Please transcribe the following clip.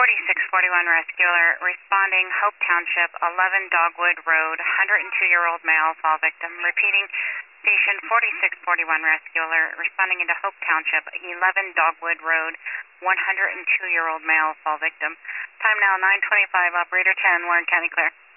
4641 Rescue Alert, responding Hope Township, 11 Dogwood Road, 102-year-old male, fall victim. Repeating, Station 4641 Rescue Alert, responding into Hope Township, 11 Dogwood Road, 102-year-old male, fall victim. Time now 9:25, Operator 10, Warren County clear.